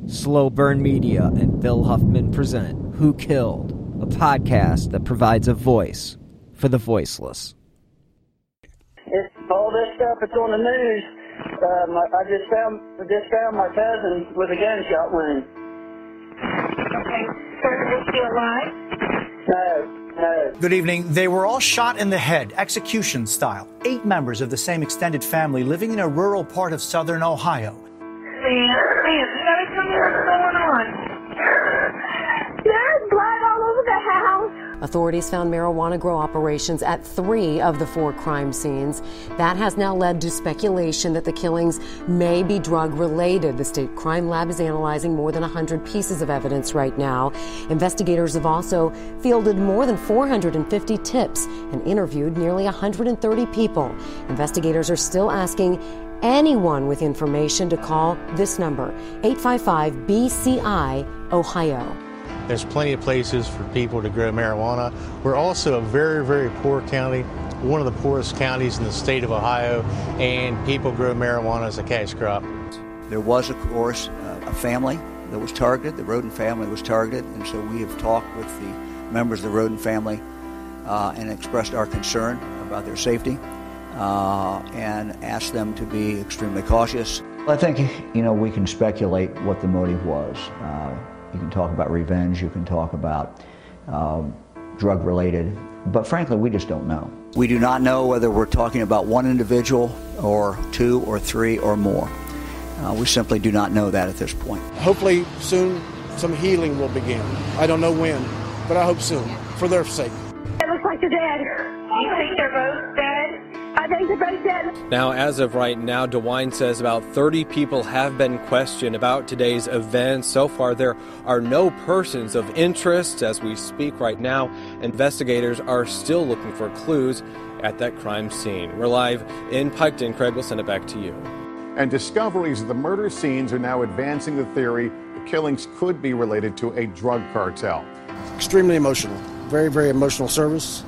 Slow Burn Media and Bill Huffman present Who Killed, a podcast that provides a voice for the voiceless. It's all this stuff that's on the news. I just found my cousin with a gunshot wound. Okay, sir, is he alive? No. Good evening. They were all shot in the head, execution style. 8 members of the same extended family living in a rural part of southern Ohio. Man, tell me what's going on. There's blood all over the house. Authorities found marijuana grow operations at 3 of the 4 crime scenes. That has now led to speculation that the killings may be drug-related. The state crime lab is analyzing more than 100 pieces of evidence right now. Investigators have also fielded more than 450 tips and interviewed nearly 130 people. Investigators are still asking anyone with information to call this number, 855-BCI, Ohio. There's plenty of places for people to grow marijuana. We're also a very, very poor county, one of the poorest counties in the state of Ohio, and people grow marijuana as a cash crop. There was, of course, a family that was targeted. The Rhoden family was targeted, and so we have talked with the members of the Rhoden family and expressed our concern about their safety and asked them to be extremely cautious. I think, we can speculate what the motive was. You can talk about revenge, you can talk about drug-related, but frankly, we just don't know. We do not know whether we're talking about one individual or 2 or 3 or more. We simply do not know that at this point. Hopefully soon some healing will begin. I don't know when, but I hope soon, for their sake. It looks like they're dead. You think they're both dead? I think they're both dead. Now, as of right now, DeWine says about 30 people have been questioned about today's event. So far, there are no persons of interest. As we speak right now, investigators are still looking for clues at that crime scene. We're live in Piketon. Craig, will send it back to you. And discoveries of the murder scenes are now advancing the theory the killings could be related to a drug cartel. Extremely emotional. Very, very emotional service.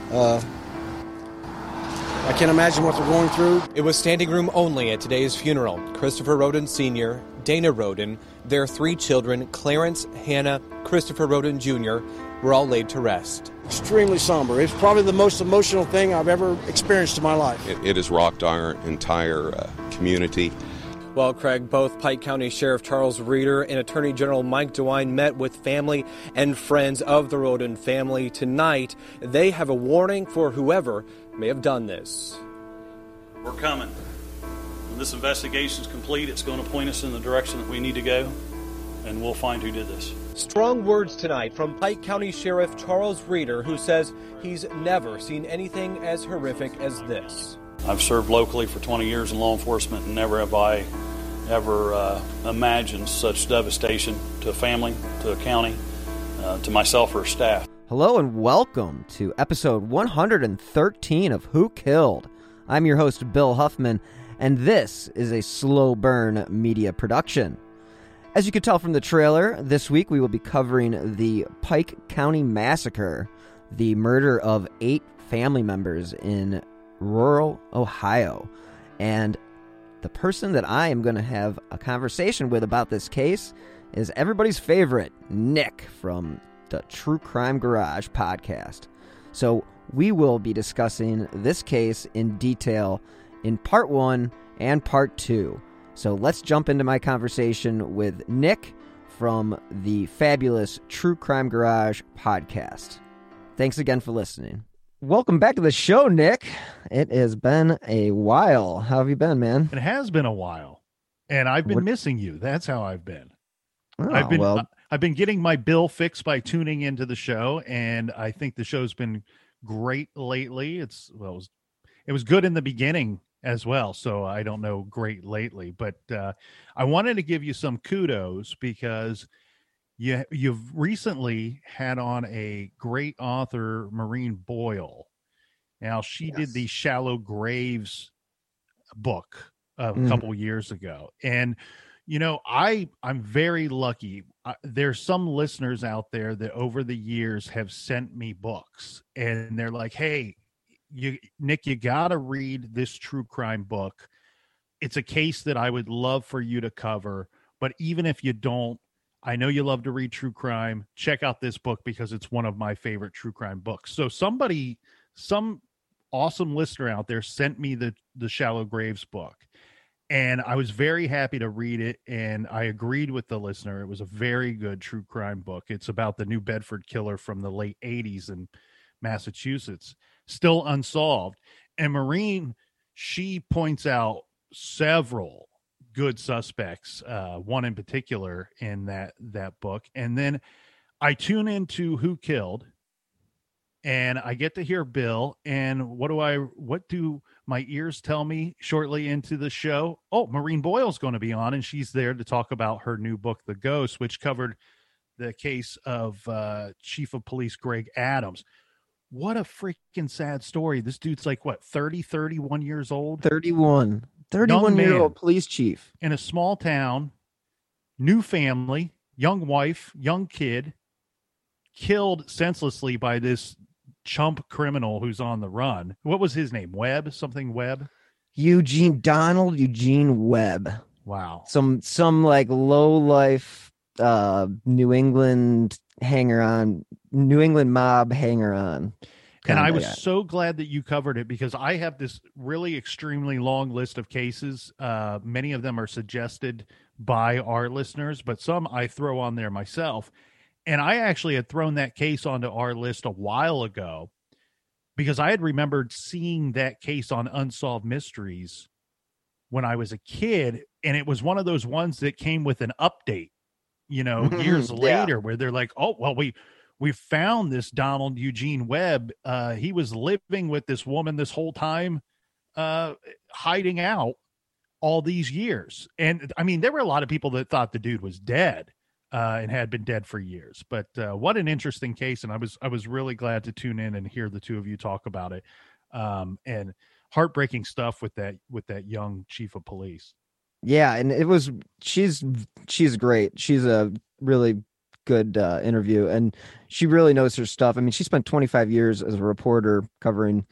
I can't imagine what they're going through. It was standing room only at today's funeral. Christopher Rhoden Sr., Dana Rhoden, their 3 children, Clarence, Hannah, Christopher Rhoden Jr., were all laid to rest. Extremely somber. It's probably the most emotional thing I've ever experienced in my life. It has rocked our entire community. Well, Craig, both Pike County Sheriff Charles Reeder and Attorney General Mike DeWine met with family and friends of the Rhoden family tonight. They have a warning for whoever may have done this. We're coming. When this investigation is complete, it's going to point us in the direction that we need to go, and we'll find who did this. Strong words tonight from Pike County Sheriff Charles Reeder, who says he's never seen anything as horrific as this. I've served locally for 20 years in law enforcement, and never have I ever imagined such devastation to a family, to a county, to myself or staff. Hello and welcome to episode 113 of Who Killed. I'm your host, Bill Huffman, and this is a Slow Burn Media production. As you can tell from the trailer, this week we will be covering the Pike County Massacre, the murder of 8 family members in rural Ohio. And the person that I am going to have a conversation with about this case is everybody's favorite, Nick from the True Crime Garage podcast. So we will be discussing this case in detail in part 1 and part 2. So let's jump into my conversation with Nick from the fabulous True Crime Garage podcast. Thanks again for listening. Welcome back to the show, Nick. It has been a while. How have you been, man? It has been a while, and I've been missing you. That's how I've been. Oh, I've been getting my bill fixed by tuning into the show, and I think the show's been great lately. It was good in the beginning as well, so I don't know great lately, but I wanted to give you some kudos because you've recently had on a great author, Maureen Boyle. Now, she did the Shallow Graves book a couple years ago, and I'm very lucky. There's some listeners out there that over the years have sent me books, and they're like, hey, Nick, you got to read this true crime book. It's a case that I would love for you to cover. But even if you don't, I know you love to read true crime. Check out this book because it's one of my favorite true crime books. So some awesome listener out there sent me the Shallow Graves book, and I was very happy to read it. And I agreed with the listener. It was a very good true crime book. It's about the New Bedford killer from the late 80s in Massachusetts, still unsolved. And Maureen, she points out several good suspects, one in particular in that book. And then I tune into Who Killed, and I get to hear Bill. And what do my ears tell me shortly into the show? Oh, Maureen Boyle's going to be on, and she's there to talk about her new book, The Ghost, which covered the case of Chief of Police Greg Adams. What a freaking sad story. This dude's like, 31 years old? 31-year-old police chief. In a small town, new family, young wife, young kid, killed senselessly by this chump criminal who's on the run. What was his name? Webb? Donald Eugene Webb. Wow. Some like low life New England mob hanger on. And I was so glad that you covered it because I have this really extremely long list of cases. Many of them are suggested by our listeners, but some I throw on there myself. And I actually had thrown that case onto our list a while ago because I had remembered seeing that case on Unsolved Mysteries when I was a kid. And it was one of those ones that came with an update, years later, where they're like, oh, well, we found this Donald Eugene Webb. He was living with this woman this whole time, hiding out all these years. And I mean, there were a lot of people that thought the dude was dead and had been dead for years. But what an interesting case. And I was really glad to tune in and hear the two of you talk about it. And heartbreaking stuff with that young chief of police. Yeah, and she's great. She's a really good interview, and she really knows her stuff. I mean, she spent 25 years as a reporter covering,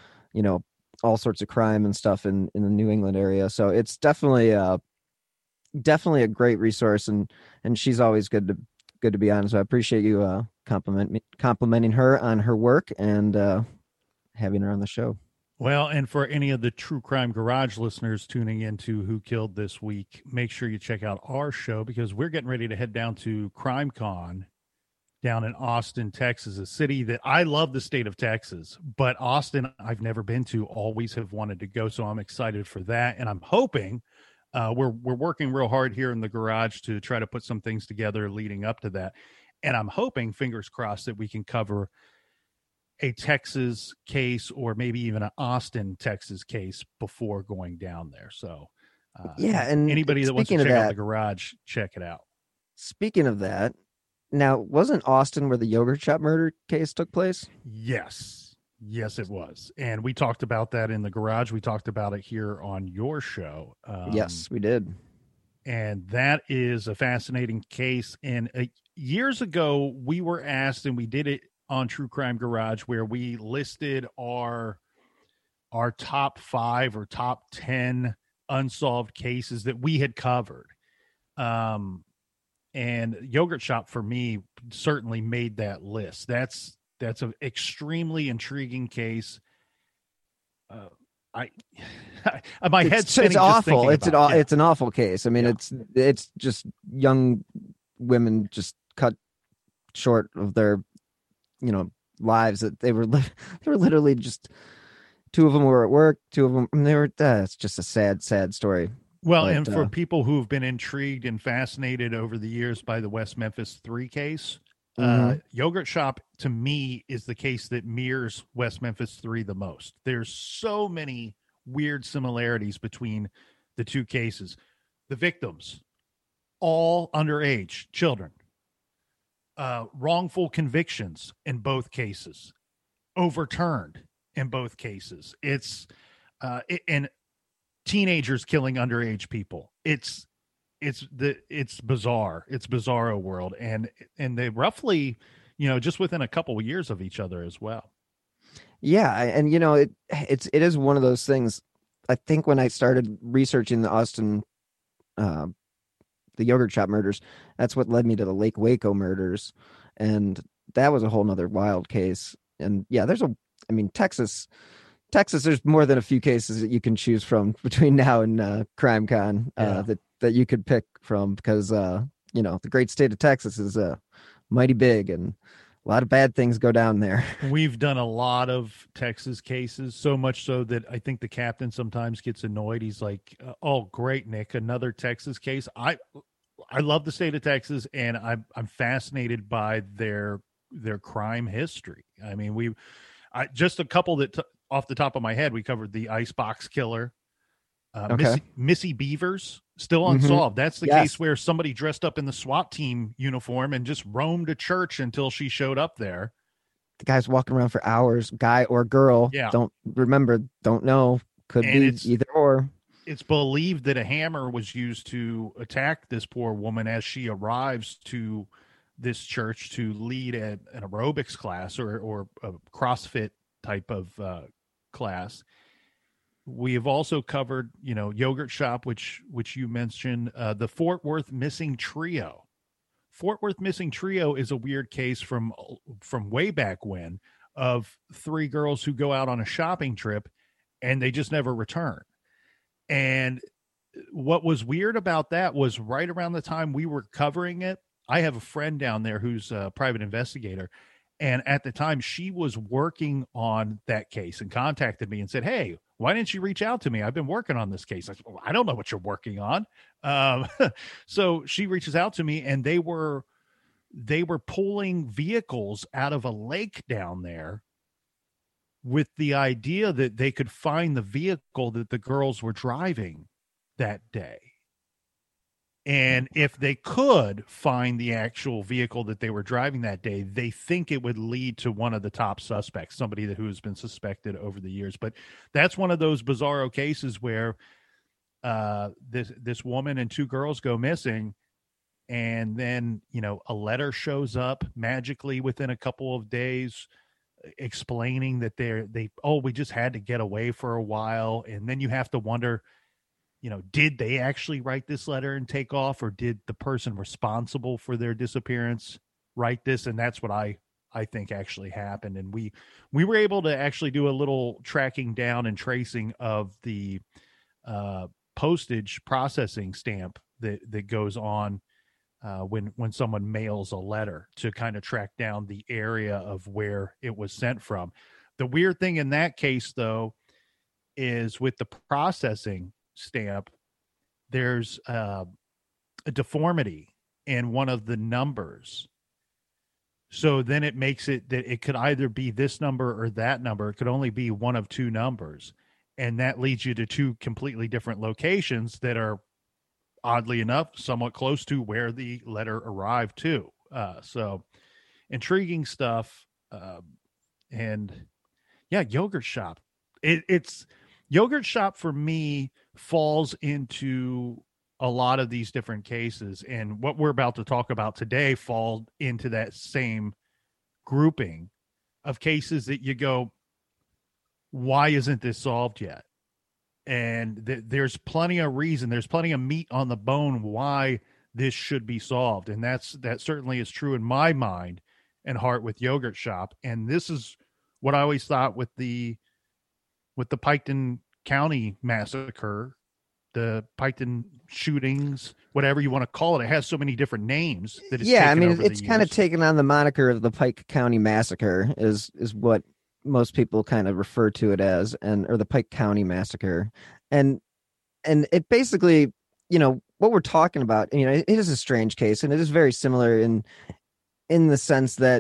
all sorts of crime and stuff in the New England area. So it's definitely a great resource, and she's always good to be on. So I appreciate you complimenting her on her work and having her on the show. Well, and for any of the True Crime Garage listeners tuning into Who Killed this week, make sure you check out our show because we're getting ready to head down to CrimeCon down in Austin, Texas, a city that I love the state of Texas, but Austin I've never been to, always have wanted to go. So I'm excited for that. And I'm hoping we're working real hard here in the garage to try to put some things together leading up to that. And I'm hoping, fingers crossed, that we can cover a Texas case or maybe even an Austin, Texas case before going down there. So and anybody that wants to check out the garage, check it out. Speaking of that, now, wasn't Austin where the yogurt shop murder case took place? Yes, it was. And we talked about that in the garage. We talked about it here on your show. Yes, we did. And that is a fascinating case. And years ago, we were asked, and we did it on True Crime Garage, where we listed our top 5 or top 10 unsolved cases that we had covered. And Yogurt Shop for me certainly made that list. That's an extremely intriguing case. My head's spinning. It's awful. It's an awful case. I mean, it's just young women just cut short of their lives that they were literally just, 2 of them were at work, 2 of them they were. It's just a sad story. Well, and for people who've been intrigued and fascinated over the years by the West Memphis 3 case, Yogurt Shop to me is the case that mirrors West Memphis 3 the most. There's so many weird similarities between the 2 cases. The victims, all underage children. Wrongful convictions in both cases, overturned in both cases. It's and teenagers killing underage people. It's bizarre. It's bizarro world, and they roughly, just within a couple of years of each other as well. Yeah, and it is one of those things. I think when I started researching the Austin the yogurt shop murders. That's what led me to the Lake Waco murders. And that was a whole nother wild case. And yeah, Texas, there's more than a few cases that you can choose from between now and CrimeCon that you could pick from, because the great state of Texas is mighty big, and a lot of bad things go down there. We've done a lot of Texas cases, so much so that I think the captain sometimes gets annoyed. He's like, "Oh, great, Nick, another Texas case." I love the state of Texas, and I'm fascinated by their crime history. I mean, just a couple that off the top of my head, we covered the Icebox Killer, Missy Beavers, still unsolved. That's the case where somebody dressed up in the SWAT team uniform and just roamed a church until she showed up there. The guy's walking around for hours, guy or girl. Yeah. Don't know. Could be either or. It's believed that a hammer was used to attack this poor woman as she arrives to this church to lead an aerobics class or a CrossFit type of class. We have also covered, Yogurt Shop, which you mentioned, the Fort Worth Missing Trio. Fort Worth Missing Trio is a weird case from way back when, of 3 girls who go out on a shopping trip and they just never return. And what was weird about that was right around the time we were covering it, I have a friend down there who's a private investigator. And at the time, she was working on that case and contacted me and said, "Hey, why didn't you reach out to me? I've been working on this case." I said, "Well, I don't know what you're working on." So she reaches out to me, and they were pulling vehicles out of a lake down there with the idea that they could find the vehicle that the girls were driving that day. And if they could find the actual vehicle that they were driving that day, they think it would lead to one of the top suspects, somebody who has been suspected over the years. But that's one of those bizarro cases where this woman and 2 girls go missing, and then a letter shows up magically within a couple of days explaining that we just had to get away for a while. And then you have to wonder, did they actually write this letter and take off, or did the person responsible for their disappearance write this? And that's what I think actually happened. And we were able to actually do a little tracking down and tracing of the postage processing stamp that goes on when someone mails a letter, to kind of track down the area of where it was sent from. The weird thing in that case, though, is with the processing stamp, there's a deformity in one of the numbers. So then it makes it that it could either be this number or that number. It could only be one of 2 numbers. And that leads you to 2 completely different locations that are, oddly enough, somewhat close to where the letter arrived to. So intriguing stuff. And yeah, Yogurt Shop. It's Yogurt Shop for me falls into a lot of these different cases, and what we're about to talk about today fall into that same grouping of cases that you go, why isn't this solved yet? And there's plenty of reason, there's plenty of meat on the bone why this should be solved, and that certainly is true in my mind and heart with Yogurt Shop. And this is what I always thought with the Piketon County massacre, the Piketon shootings, whatever you want to call it. It has so many different names that it's kind of taken on the moniker of the Pike County Massacre is what most people kind of refer to it as, or the Pike County Massacre. And it basically, what we're talking about, it is a strange case, and it is very similar in the sense that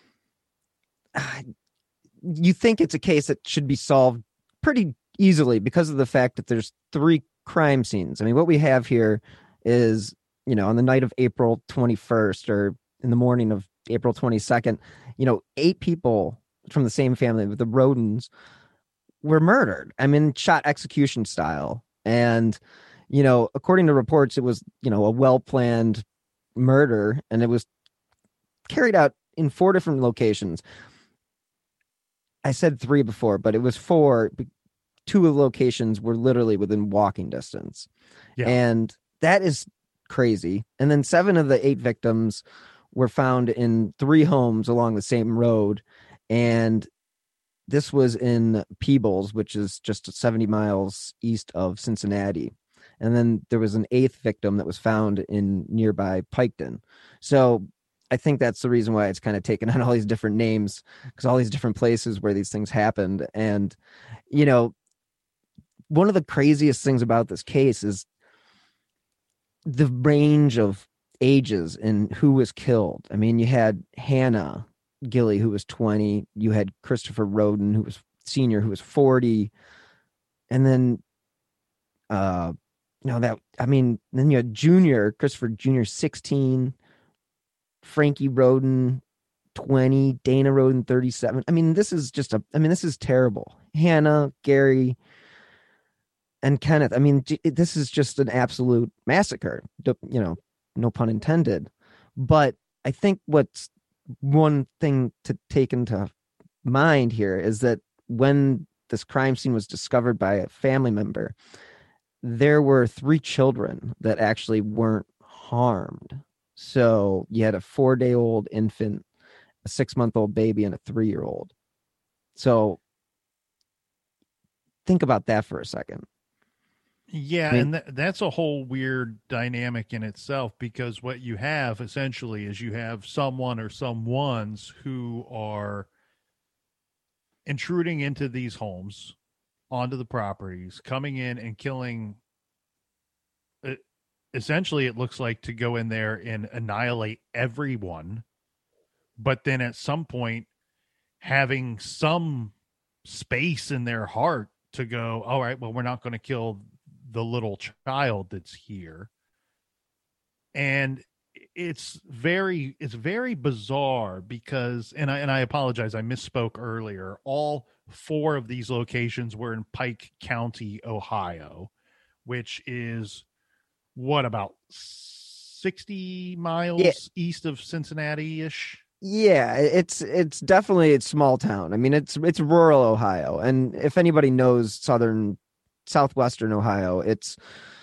you think it's a case that should be solved pretty easily because of the fact that there's 3 crime scenes. I mean, what we have here is, on the night of April 21st or in the morning of April 22nd, 8 people from the same family with the Rodens were murdered. I mean, shot execution style. And, according to reports, it was, a well-planned murder, and it was carried out in 4 different locations. I said 3 before, but it was 4. 2 of the locations were literally within walking distance. Yeah. And that is crazy. And then 7 of the 8 victims were found in 3 homes along the same road. And this was in Peebles, which is just 70 miles east of Cincinnati. And then there was an 8th victim that was found in nearby Piketon. So I think that's the reason why it's kind of taken on all these different names, because all these different places where these things happened. And, you know, one of the craziest things about this case is the range of ages and who was killed. I mean, you had Hannah Gilley, who was 20. You had Christopher Roden, who was senior, who was 40. And then, then you had Christopher Jr., 16. Frankie Roden, 20. Dana Roden, 37. I mean, this is terrible. Hannah, Gary, and Kenneth. I mean, this is just an absolute massacre, you know, no pun intended. But I think what's one thing to take into mind here is that when this crime scene was discovered by a family member, there were 3 children that actually weren't harmed. So you had a 4-day-old infant, a 6-month-old baby, and a 3-year-old. So think about that for a second. Yeah, I mean, and that's a whole weird dynamic in itself, because what you have essentially is you have someone or someones who are intruding into these homes, onto the properties, coming in and killing. Essentially, it looks like to go in there and annihilate everyone, but then at some point having some space in their heart to go, all right, well, we're not going to kill the little child that's here. And it's very bizarre because, and I apologize, I misspoke earlier. All 4 of these locations were in Pike County, Ohio, which is what, about 60 miles east of Cincinnati-ish? Yeah, it's definitely a small town. I mean, it's rural Ohio, and if anybody knows southwestern Ohio, it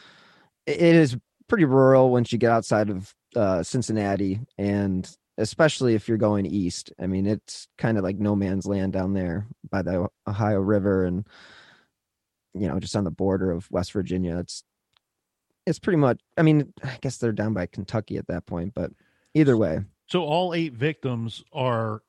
is pretty rural once you get outside of Cincinnati, and especially if you're going east. I mean, it's kind of like no man's land down there by the Ohio River, and you know, just on the border of West Virginia. It's pretty much, I mean, I guess they're down by Kentucky at that point, but either way. So all 8 victims belong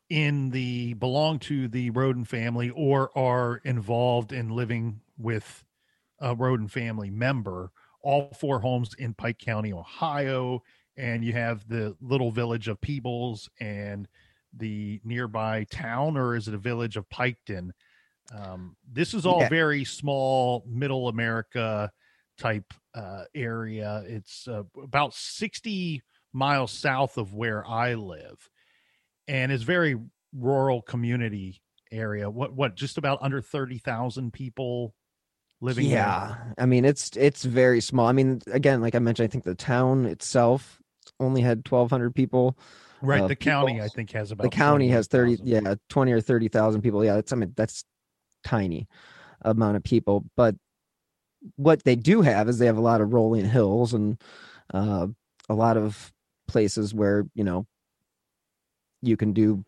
to the Roden family, or are involved in living with a Roden family member. All 4 homes in Pike County, Ohio, and you have the little village of Peebles and the nearby town, or is it a village of Piketon? This is all very small, middle America type area. It's about 60 miles south of where I live, and it's very rural community area. What just about under 30,000 people living there. I mean, it's very small. I mean, again, like I mentioned, I think the town itself only had 1,200 people. Right. The county, I think, has about, the county has 20 or 30,000 people. Yeah. That's tiny amount of people, but what they do have is they have a lot of rolling hills and a lot of places where, you know, you can do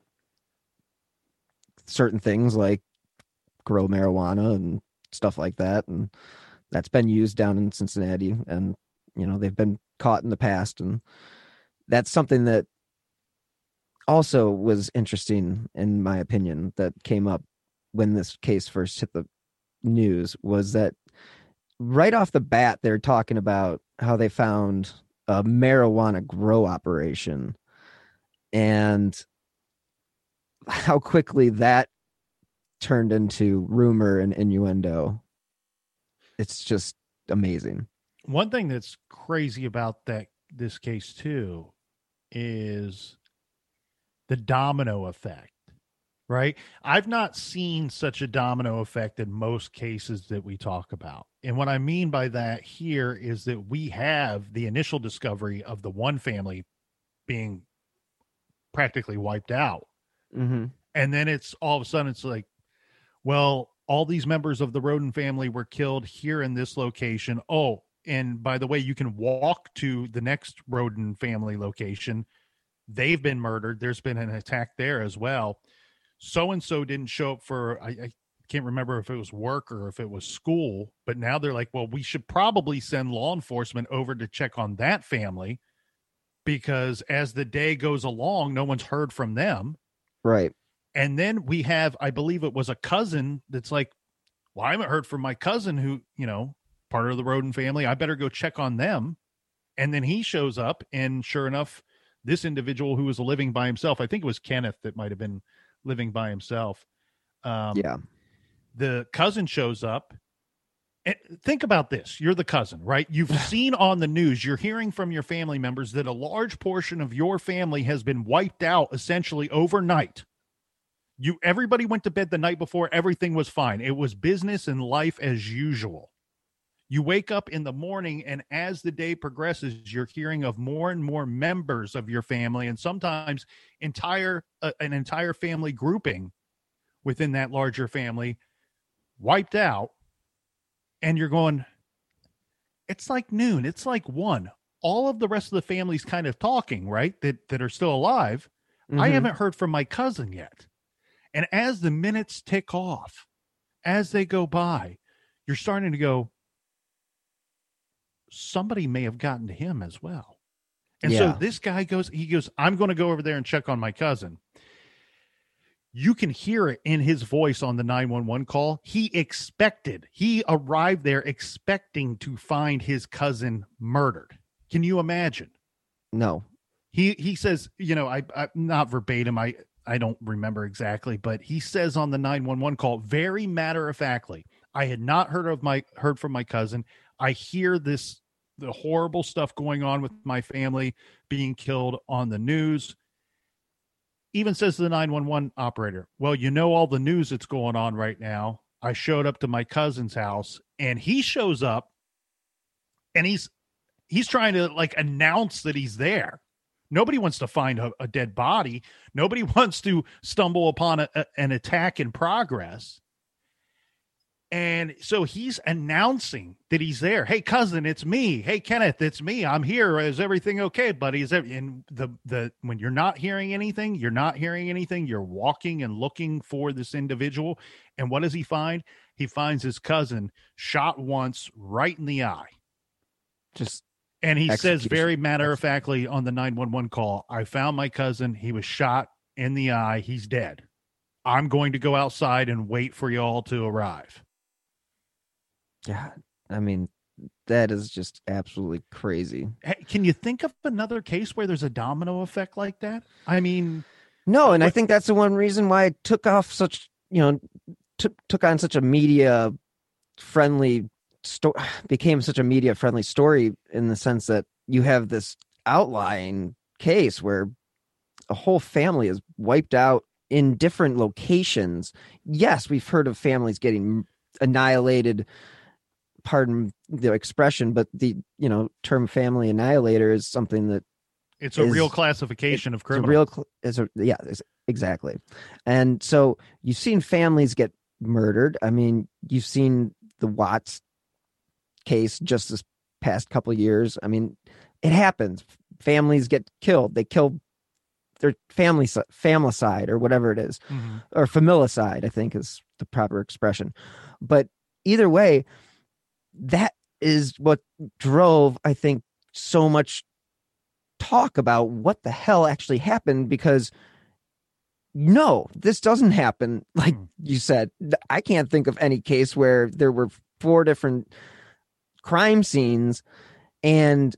certain things like grow marijuana and stuff like that. And that's been used down in Cincinnati, and, you know, they've been caught in the past. And that's something that also was interesting, in my opinion, that came up when this case first hit the news, was that right off the bat, they're talking about how they found a marijuana grow operation and how quickly that turned into rumor and innuendo. It's just amazing. One thing that's crazy about this case too is the domino effect, right? I've not seen such a domino effect in most cases that we talk about. And what I mean by that here is that we have the initial discovery of the one family being practically wiped out. Mm-hmm. And then it's all of a sudden it's like, well, all these members of the Roden family were killed here in this location. Oh, And by the way, you can walk to the next Roden family location. They've been murdered. There's been an attack there as well. So-and-so didn't show up for, I can't remember if it was work or if it was school, but now they're like, well, we should probably send law enforcement over to check on that family, because as the day goes along, no one's heard from them. Right. And then we have, I believe it was a cousin that's like, well, I haven't heard from my cousin who, part of the Roden family. I better go check on them. And then he shows up, and sure enough, this individual who was living by himself, I think it was Kenneth that might have been living by himself. The cousin shows up. And think about this. You're the cousin, right? You've seen on the news, you're hearing from your family members that a large portion of your family has been wiped out essentially overnight. Everybody went to bed the night before. Everything was fine. It was business and life as usual. You wake up in the morning, and as the day progresses, you're hearing of more and more members of your family, and sometimes an entire family grouping within that larger family wiped out. And you're going, it's like noon. It's like 1. All of the rest of the family's kind of talking, right? That are still alive. Mm-hmm. I haven't heard from my cousin yet. And as the minutes tick off, as they go by, you're starting to go, somebody may have gotten to him as well. And so this guy goes, I'm going to go over there and check on my cousin. You can hear it in his voice on the 911 call. He arrived there expecting to find his cousin murdered. Can you imagine? No. He says, I not verbatim, I don't remember exactly, but he says on the 911 call, very matter-of-factly, I had not heard from my cousin. I hear the horrible stuff going on with my family being killed on the news. Even says to the 911 operator, well, all the news that's going on right now. I showed up to my cousin's house, and he shows up, and he's trying to announce that he's there. Nobody wants to find a dead body. Nobody wants to stumble upon an attack in progress. And so he's announcing that he's there. Hey, cousin, it's me. Hey, Kenneth, it's me. I'm here. Is everything okay, buddy? And when you're not hearing anything, You're walking and looking for this individual. And what does he find? He finds his cousin shot once right in the eye. And he says very matter-of-factly on the 911 call, I found my cousin. He was shot in the eye. He's dead. I'm going to go outside and wait for you all to arrive. Yeah, I mean, that is just absolutely crazy. Hey, can you think of another case where there's a domino effect like that? I mean, no, and I think that's the one reason why it took off such, took on such a media-friendly became such a media-friendly story, in the sense that you have this outlying case where a whole family is wiped out in different locations. Yes, we've heard of families getting annihilated, pardon the expression, but the term family annihilator is something that it's a real classification of criminal. Exactly. And so you've seen families get murdered. I mean, you've seen the Watts case just this past couple of years. I mean, it happens. Families get killed. They kill their familicide or whatever it is, or familicide, I think is the proper expression. But either way, that is what drove, I think, so much talk about what the hell actually happened, because no, this doesn't happen. Like you said, I can't think of any case where there were 4 different crime scenes and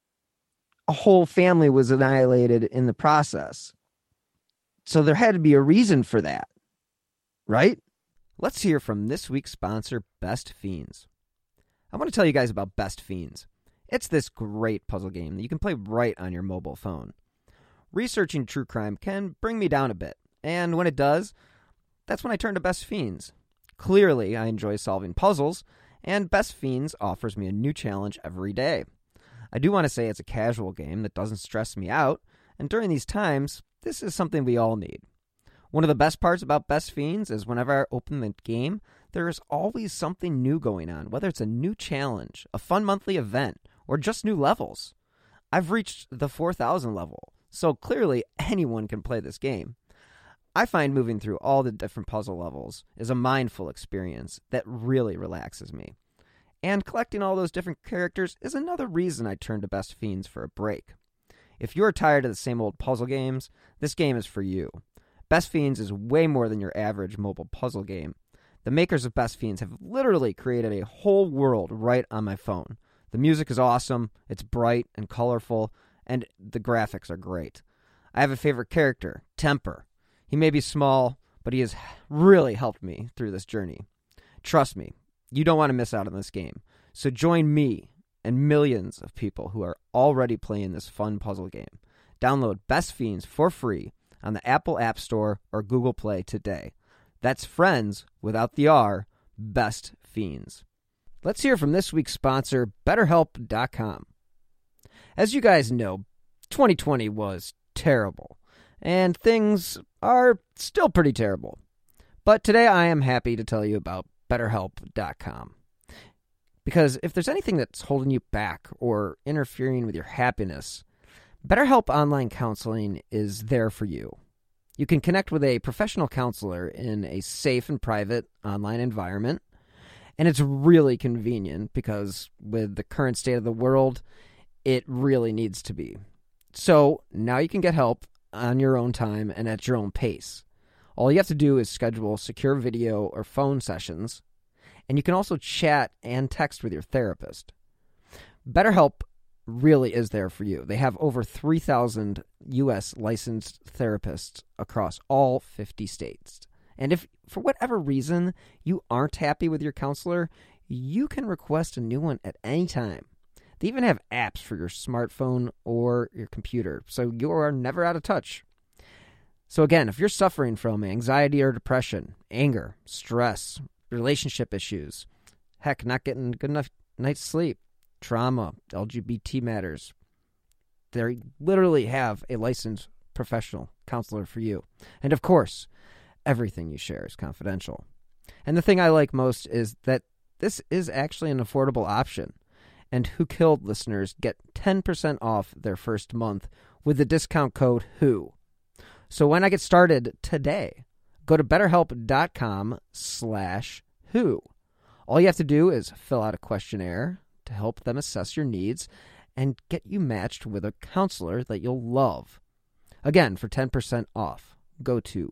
a whole family was annihilated in the process. So there had to be a reason for that, right? Let's hear from this week's sponsor, Best Fiends. I want to tell you guys about Best Fiends. It's this great puzzle game that you can play right on your mobile phone. Researching true crime can bring me down a bit, and when it does, that's when I turn to Best Fiends. Clearly, I enjoy solving puzzles, and Best Fiends offers me a new challenge every day. I do want to say it's a casual game that doesn't stress me out, and during these times, this is something we all need. One of the best parts about Best Fiends is whenever I open the game, There is always something new going on, whether it's a new challenge, a fun monthly event, or just new levels. I've reached the 4,000 level, so clearly anyone can play this game. I find moving through all the different puzzle levels is a mindful experience that really relaxes me. And collecting all those different characters is another reason I turn to Best Fiends for a break. If you're tired of the same old puzzle games, this game is for you. Best Fiends is way more than your average mobile puzzle game. The makers of Best Fiends have literally created a whole world right on my phone. The music is awesome, it's bright and colorful, and the graphics are great. I have a favorite character, Temper. He may be small, but he has really helped me through this journey. Trust me, you don't want to miss out on this game. So join me and millions of people who are already playing this fun puzzle game. Download Best Fiends for free on the Apple App Store or Google Play today. That's friends without the R, Best Fiends. Let's hear from this week's sponsor, BetterHelp.com. As you guys know, 2020 was terrible, and things are still pretty terrible. But today I am happy to tell you about BetterHelp.com. Because if there's anything that's holding you back or interfering with your happiness, BetterHelp Online Counseling is there for you. You can connect with a professional counselor in a safe and private online environment. And it's really convenient because with the current state of the world, it really needs to be. So now you can get help on your own time and at your own pace. All you have to do is schedule secure video or phone sessions, and you can also chat and text with your therapist. BetterHelp really is there for you. They have over 3,000 U.S. licensed therapists across all 50 states. And if, for whatever reason, you aren't happy with your counselor, you can request a new one at any time. They even have apps for your smartphone or your computer, so you are never out of touch. So again, if you're suffering from anxiety or depression, anger, stress, relationship issues, heck, not getting good enough night's sleep, trauma, LGBT matters, they literally have a licensed professional counselor for you. And of course, everything you share is confidential. And the thing I like most is that this is actually an affordable option. And Who Killed listeners get 10% off their first month with the discount code WHO. So when I get started today, go to BetterHelp.com/WHO. All you have to do is fill out a questionnaire to help them assess your needs and get you matched with a counselor that you'll love. Again, for 10% off, go to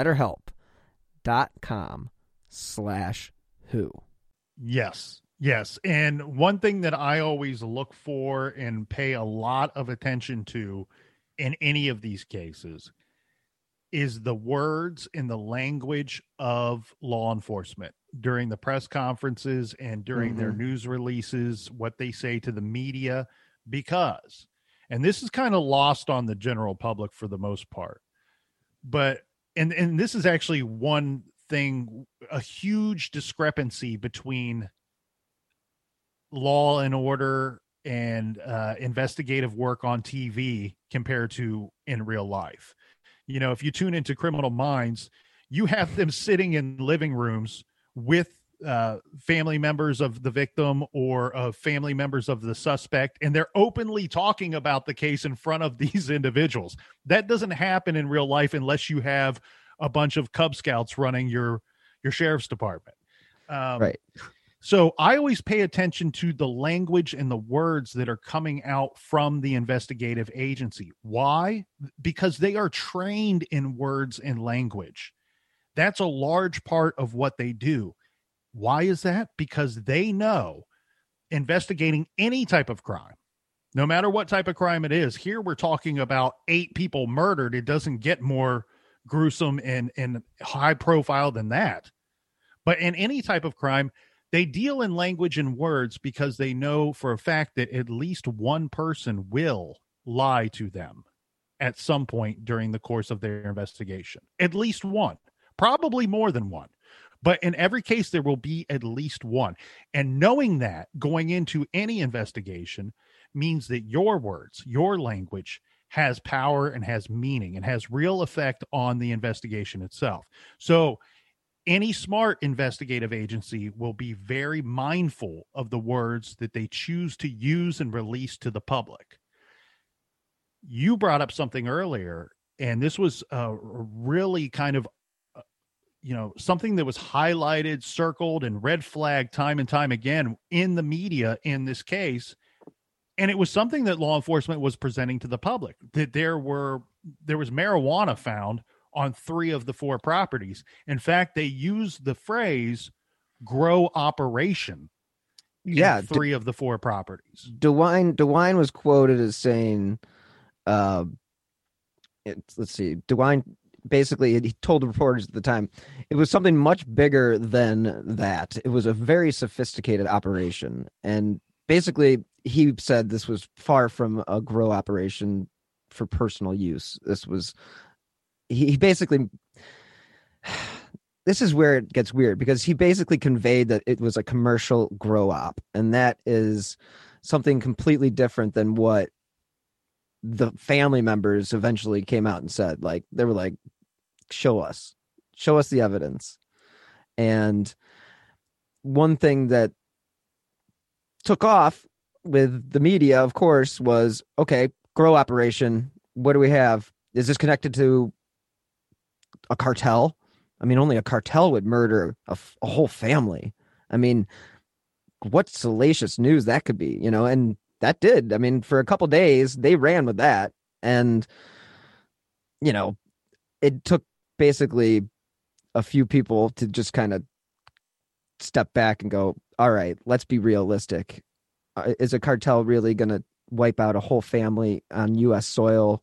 BetterHelp.com/WHO. Yes. Yes. And one thing that I always look for and pay a lot of attention to in any of these cases is the words and the language of law enforcement during the press conferences and during their news releases, what they say to the media, because, and this is kind of lost on the general public for the most part, but, and this is actually one thing, a huge discrepancy between Law and Order and investigative work on TV compared to in real life. You know, if you tune into Criminal Minds, you have them sitting in living rooms with family members of the victim or family members of the suspect, and they're openly talking about the case in front of these individuals. That doesn't happen in real life unless you have a bunch of Cub Scouts running your sheriff's department. Right. So I always pay attention to the language and the words that are coming out from the investigative agency. Why? Because they are trained in words and language. That's a large part of what they do. Why is that? Because they know investigating any type of crime, no matter what type of crime it is. Here we're talking about 8 people murdered. It doesn't get more gruesome and high profile than that. But in any type of crime, they deal in language and words because they know for a fact that at least one person will lie to them at some point during the course of their investigation. At least one, probably more than one. But in every case, there will be at least one. And knowing that going into any investigation means that your words, your language has power and has meaning and has real effect on the investigation itself. So any smart investigative agency will be very mindful of the words that they choose to use and release to the public. You brought up something earlier, and this was really kind of, something that was highlighted, circled, and red flagged time and time again in the media in this case. And it was something that law enforcement was presenting to the public, that there was marijuana found on 3 of the 4 properties. In fact, they used the phrase grow operation in 3 of the 4 properties. DeWine was quoted as saying, let's see, DeWine basically, he told the reporters at the time, it was something much bigger than that. It was a very sophisticated operation. And basically, he said this was far from a grow operation for personal use. This was, he basically, this is where it gets weird, because he basically conveyed that it was a commercial grow op. And that is something completely different than what the family members eventually came out and said. Like, they were like, show us the evidence. And one thing that took off with the media, of course, was, okay, grow operation. What do we have? Is this connected to a cartel? I mean, only a cartel would murder a whole family. I mean, what salacious news that could be, and that did. I mean, for a couple days, they ran with that. And, it took basically a few people to just kind of step back and go, all right, let's be realistic. Is a cartel really going to wipe out a whole family on U.S. soil,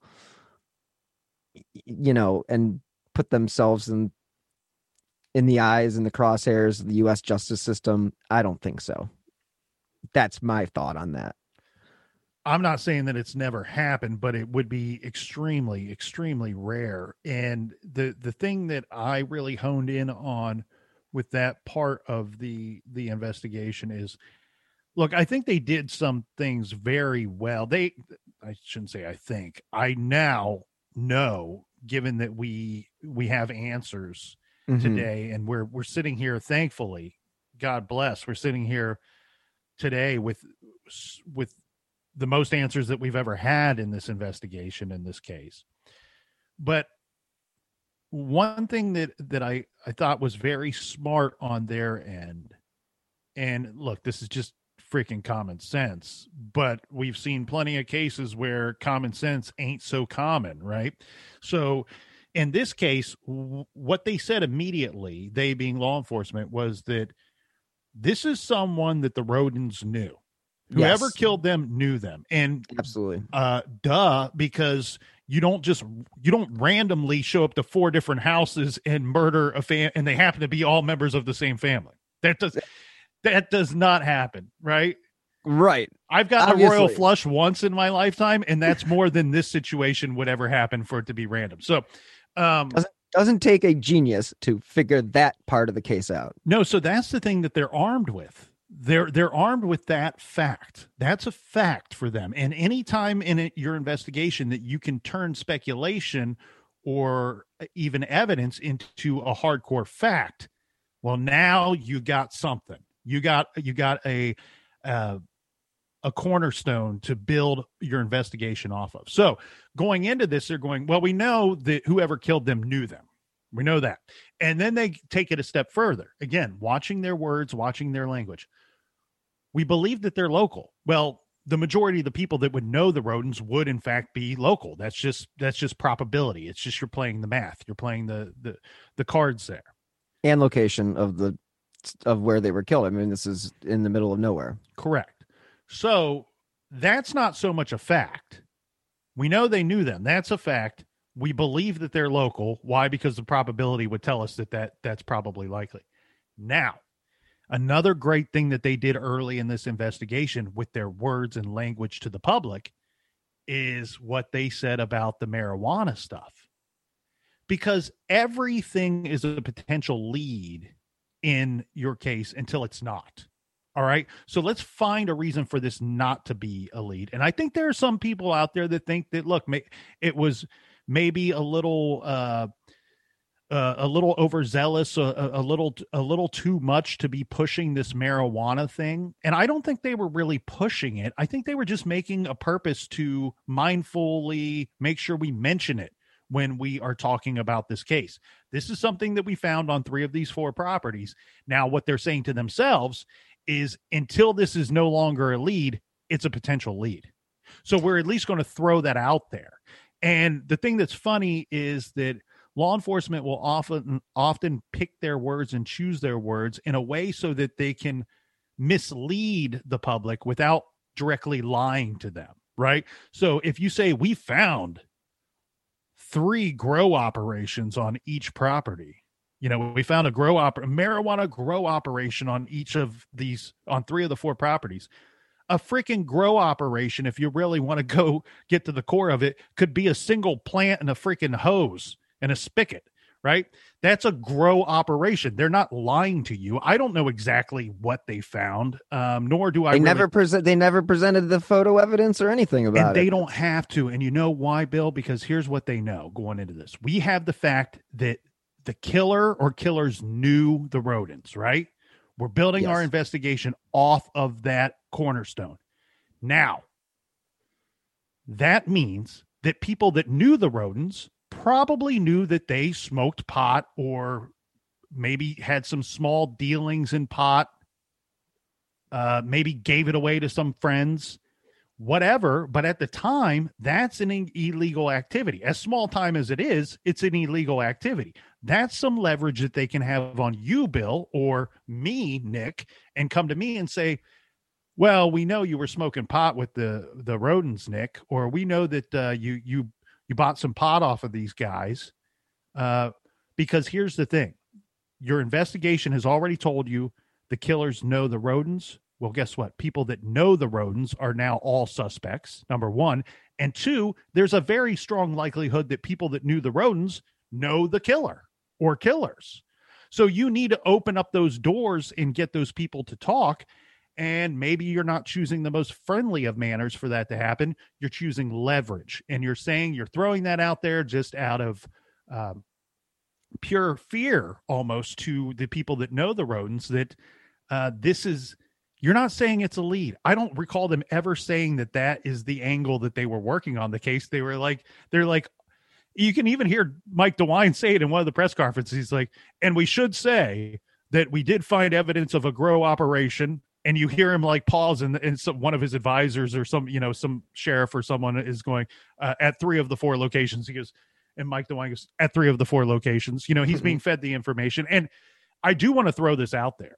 and put themselves in the eyes and the crosshairs of the U.S. justice system? I don't think so. That's my thought on that. I'm not saying that it's never happened, but it would be extremely, extremely rare. And the thing that I really honed in on with that part of the investigation is, look, I think they did some things very well. I shouldn't say I think. I now know, given that we have answers today, and we're sitting here, thankfully, God bless, we're sitting here today with the most answers that we've ever had in this investigation, in this case. But one thing that I thought was very smart on their end, and look, this is just freaking common sense, but we've seen plenty of cases where common sense ain't so common, right? So in this case, what they said immediately, they being law enforcement, was that this is someone that the Rodens knew. Whoever killed them knew them. And absolutely, because you don't randomly show up to 4 different houses and murder and they happen to be all members of the same family. That does not happen, right? Right. I've gotten a royal flush once in my lifetime, and that's more than this situation would ever happen for it to be random. So, doesn't take a genius to figure that part of the case out. No, so that's the thing that they're armed with. They're armed with that fact. That's a fact for them. And anytime in your investigation that you can turn speculation or even evidence into a hardcore fact, well, now you got something. You got a cornerstone to build your investigation off of. So going into this, they're going, well, we know that whoever killed them knew them. We know that. And then they take it a step further. Again, watching their words, watching their language. We believe that they're local. Well, the majority of the people that would know the Rodens would in fact be local. That's just probability. It's just, you're playing the math. You're playing the cards there. And location of where they were killed. I mean, this is in the middle of nowhere. Correct. So that's not so much a fact. We know they knew them. That's a fact. We believe that they're local. Why? Because the probability would tell us that's probably likely. Now, another great thing that they did early in this investigation with their words and language to the public is what they said about the marijuana stuff. Because everything is a potential lead in your case until it's not. All right. So let's find a reason for this not to be a lead. And I think there are some people out there that think that, look, it was maybe a little a little overzealous, a little too much to be pushing this marijuana thing. And I don't think they were really pushing it. I think they were just making a purpose to mindfully make sure we mention it when we are talking about this case. This is something that we found on 3 of these 4 properties. Now, what they're saying to themselves is until this is no longer a lead, it's a potential lead. So we're at least going to throw that out there. And the thing that's funny is that law enforcement will often pick their words and choose their words in a way so that they can mislead the public without directly lying to them, right? So if you say we found 3 grow operations on each property, we found a marijuana grow operation on each of these, on 3 of the 4 properties. A freaking grow operation, if you really want to go get to the core of it, could be a single plant and a freaking hose and a spigot, right? That's a grow operation. They're not lying to you. I don't know exactly what they found, nor do I. They never presented the photo evidence or anything about it. And they don't have to. And you know why, Bill? Because here's what they know going into this. We have the fact that the killer or killers knew the rodents, right? We're building our investigation off of that cornerstone. Now, that means that people that knew the rodents probably knew that they smoked pot or maybe had some small dealings in pot, maybe gave it away to some friends, whatever. But at the time, that's an illegal activity. As small time as it is, it's an illegal activity. That's some leverage that they can have on you, Bill, or me, Nick, and come to me and say, well, we know you were smoking pot with the rodents, Nick, or we know that you bought some pot off of these guys. Because here's the thing. Your investigation has already told you the killers know the rodents. Well, guess what? People that know the rodents are now all suspects, number 1. And 2, there's a very strong likelihood that people that knew the rodents know the killer or killers. So you need to open up those doors and get those people to talk. And maybe you're not choosing the most friendly of manners for that to happen. You're choosing leverage. And you're saying you're throwing that out there just out of pure fear almost to the people that know the rodents that this is, you're not saying it's a lead. I don't recall them ever saying that is the angle that they were working on the case. They're like, you can even hear Mike DeWine say it in one of the press conferences. He's like, and we should say that we did find evidence of a grow operation. And you hear him like pause and one of his advisors or some sheriff or someone is going at 3 of the 4 locations. He goes, and Mike DeWine goes, at 3 of the 4 locations, he's being fed the information. And I do want to throw this out there.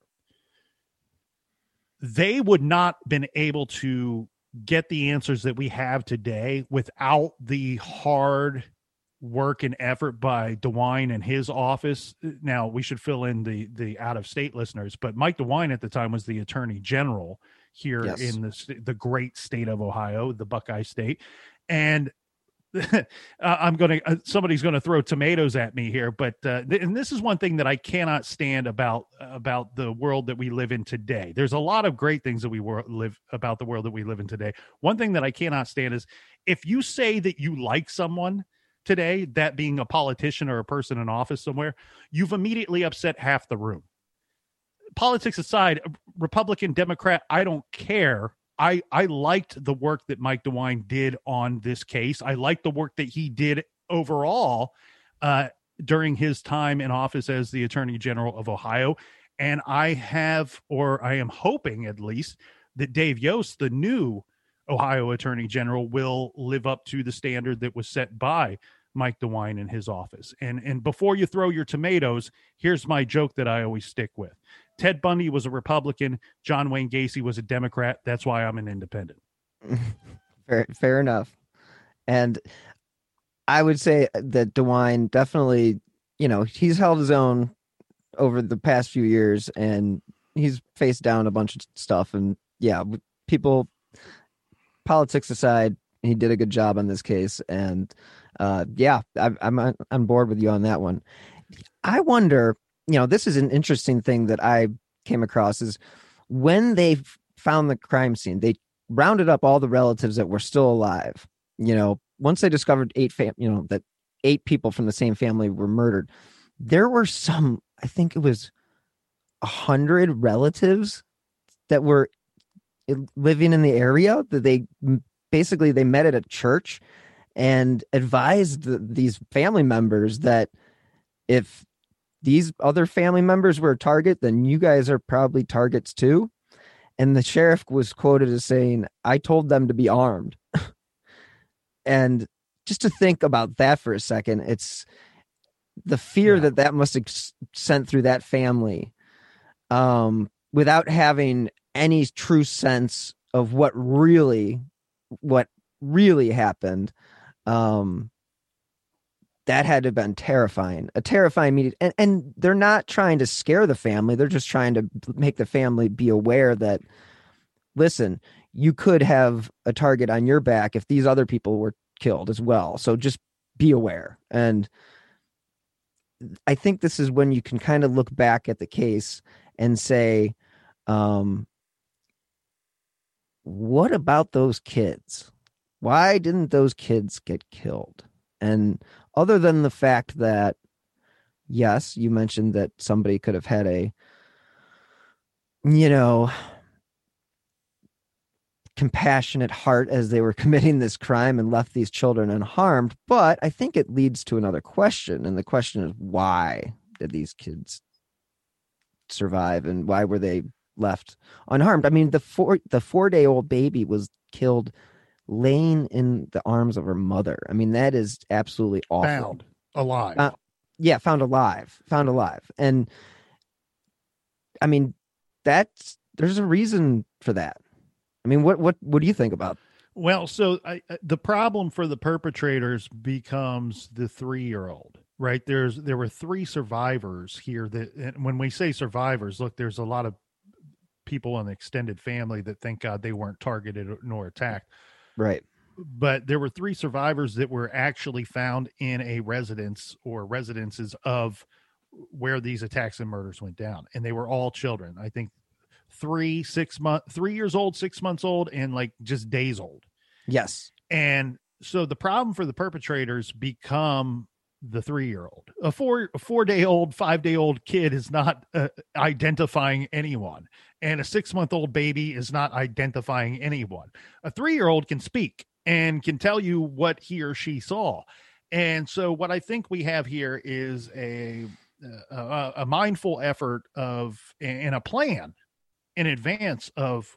They would not been able to get the answers that we have today without the hard work and effort by DeWine and his office. Now, we should fill in the out-of-state listeners, but Mike DeWine at the time was the Attorney General here in the great state of Ohio, the Buckeye State. And somebody's going to throw tomatoes at me here, but and this is one thing that I cannot stand about the world that we live in today. There's a lot of great things that we live about the world that we live in today. One thing that I cannot stand is if you say that you like someone today, that being a politician or a person in office somewhere, you've immediately upset half the room. Politics aside, Republican, Democrat, I don't care. I liked the work that Mike DeWine did on this case. I liked the work that he did overall during his time in office as the Attorney General of Ohio. And I am hoping at least that Dave Yost, the new Ohio Attorney General, will live up to the standard that was set by Mike DeWine in his office. And before you throw your tomatoes, here's my joke that I always stick with. Ted Bundy was a Republican. John Wayne Gacy was a Democrat. That's why I'm an independent. Fair enough. And I would say that DeWine definitely, he's held his own over the past few years, and he's faced down a bunch of stuff. And politics aside, he did a good job on this case. And I'm on board with you on that one. I wonder, this is an interesting thing that I came across is when they found the crime scene, they rounded up all the relatives that were still alive. Once they discovered that 8 people from the same family were murdered, there were some, I think it was 100 relatives that were living in the area that they met at a church and advised these family members that if these other family members were a target, then you guys are probably targets too. And the sheriff was quoted as saying, "I told them to be armed." And just to think about that for a second, it's the fear that must have sent through that family, without having any true sense of what really happened. That had to have been terrifying, a terrifying meeting. And they're not trying to scare the family. They're just trying to make the family be aware that, listen, you could have a target on your back if these other people were killed as well. So just be aware. And I think this is when you can kind of look back at the case and say, what about those kids? Why didn't those kids get killed? And other than the fact that, yes, you mentioned that somebody could have had a, compassionate heart as they were committing this crime and left these children unharmed. But I think it leads to another question. And the question is, why did these kids survive and why were they left unharmed? I mean, the 4-day-old baby was killed laying in the arms of her mother. I mean, that is absolutely awful. Found alive. Found alive. And I mean, there's a reason for that. I mean, what do you think about? Well, so the problem for the perpetrators becomes the 3-year-old, right? There were 3 survivors here and when we say survivors, look, there's a lot of people in the extended family that thank God they weren't targeted nor attacked. Right. But there were 3 survivors that were actually found in a residence or residences of where these attacks and murders went down. And they were all children. I think 3 years old, 6 months old, and like just days old. Yes. And so the problem for the perpetrators become the 3-year-old. A 4-day-old, 5-day-old kid is not identifying anyone. And a 6-month-old baby is not identifying anyone. A 3-year-old can speak and can tell you what he or she saw. And so what I think we have here is a mindful effort and a plan in advance of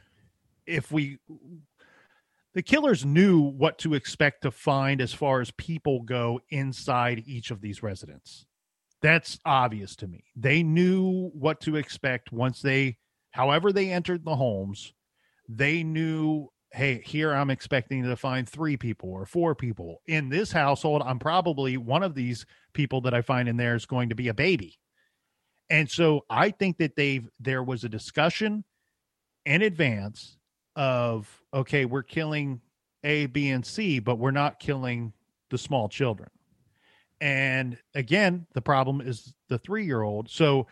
the killers knew what to expect to find as far as people go inside each of these residences. That's obvious to me. They knew what to expect however they entered the homes. They knew, hey, here I'm expecting to find 3 people or 4 people. In this household, I'm probably one of these people that I find in there is going to be a baby. And so I think that there was a discussion in advance of, okay, we're killing A, B, and C, but we're not killing the small children. And again, the problem is the 3-year-old. So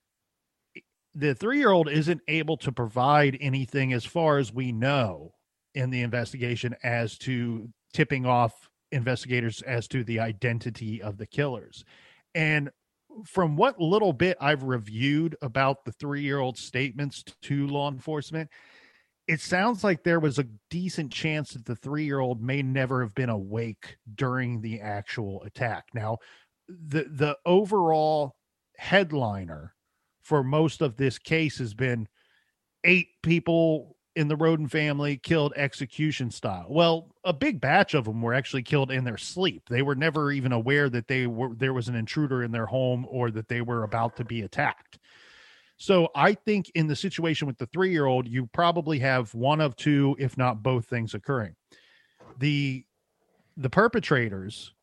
the 3-year-old isn't able to provide anything as far as we know in the investigation as to tipping off investigators as to the identity of the killers. And from what little bit I've reviewed about the 3-year-old statements to law enforcement, it sounds like there was a decent chance that the 3-year-old may never have been awake during the actual attack. Now, the overall headliner for most of this case has been 8 people in the Rhoden family killed execution style. Well, a big batch of them were actually killed in their sleep. They were never even aware that there was an intruder in their home or that they were about to be attacked. So I think in the situation with the 3-year-old, you probably have one of 2, if not both things occurring. The perpetrators,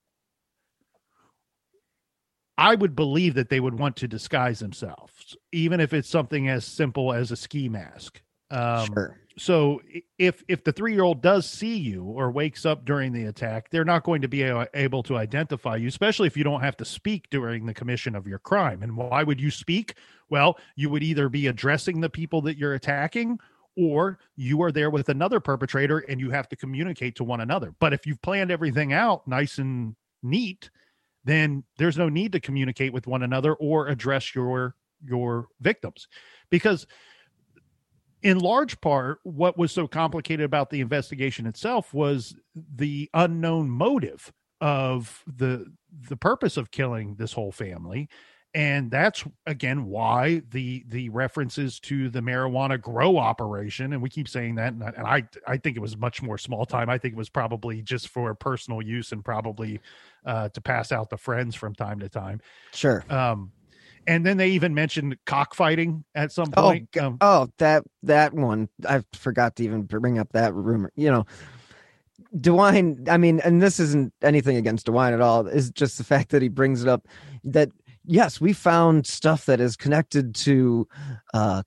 I would believe that they would want to disguise themselves, even if it's something as simple as a ski mask. Sure. So if the 3-year-old does see you or wakes up during the attack, they're not going to be able to identify you, especially if you don't have to speak during the commission of your crime. And why would you speak? Well, you would either be addressing the people that you're attacking, or you are there with another perpetrator and you have to communicate to one another. But if you've planned everything out nice and neat, then there's no need to communicate with one another or address your victims. Because in large part, what was so complicated about the investigation itself was the unknown motive of the purpose of killing this whole family. And that's, again, why the references to the marijuana grow operation, and we keep saying that, and I think it was much more small time. I think it was probably just for personal use and probably to pass out to friends from time to time. Sure. And then they even mentioned cockfighting at some point. That one. I forgot to even bring up that rumor. DeWine, I mean, and this isn't anything against DeWine at all. It's just the fact that he brings it up that, yes, we found stuff that is connected to a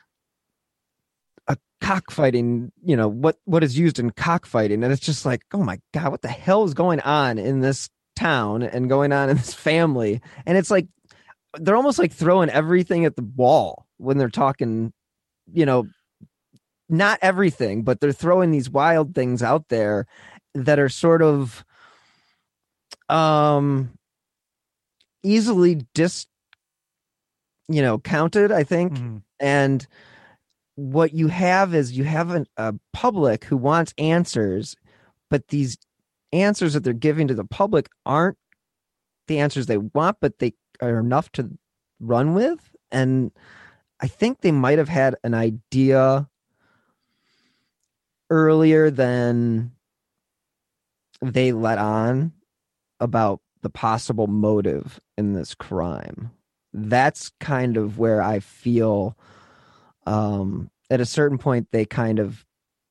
cockfighting, what is used in cockfighting. And it's just like, oh my God, what the hell is going on in this town and going on in this family? And it's like, they're almost like throwing everything at the wall when they're talking, not everything, but they're throwing these wild things out there that are sort of easily counted, I think. Mm-hmm. And what you have is a public who wants answers, but these answers that they're giving to the public aren't the answers they want, but they are enough to run with. And I think they might have had an idea earlier than they let on about the possible motive in this crime. That's kind of where I feel at a certain point they kind of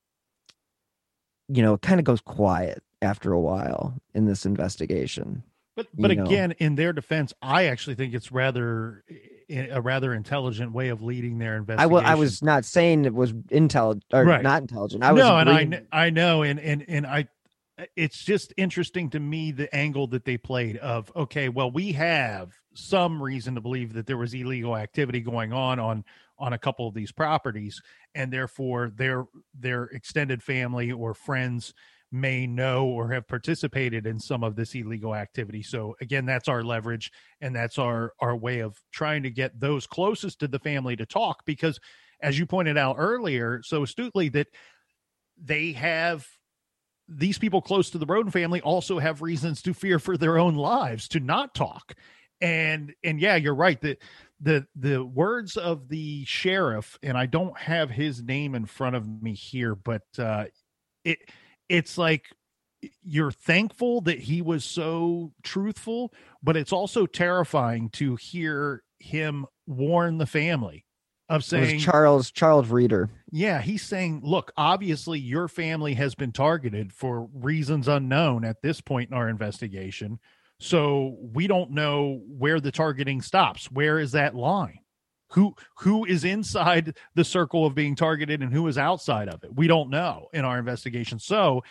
goes quiet after a while in this investigation. But again, in their defense, I actually think it's a rather intelligent way of leading their investigation. I was not saying it was intelligent or right. Not intelligent. I know, and it's just interesting to me the angle that they played of, okay, well, we have some reason to believe that there was illegal activity going on a couple of these properties, and therefore their extended family or friends may know or have participated in some of this illegal activity. So again, that's our leverage, and that's our way of trying to get those closest to the family to talk, because as you pointed out earlier so astutely, that they have these people close to the Rhoden family also have reasons to fear for their own lives to not talk. And yeah, you're right. The words of the sheriff, and I don't have his name in front of me here, but it's like you're thankful that he was so truthful, but it's also terrifying to hear him warn the family of saying, Charles Reeder. Yeah, he's saying, look, obviously your family has been targeted for reasons unknown at this point in our investigation. So we don't know where the targeting stops. Where is that line? Who is inside the circle of being targeted and who is outside of it? We don't know in our investigation. So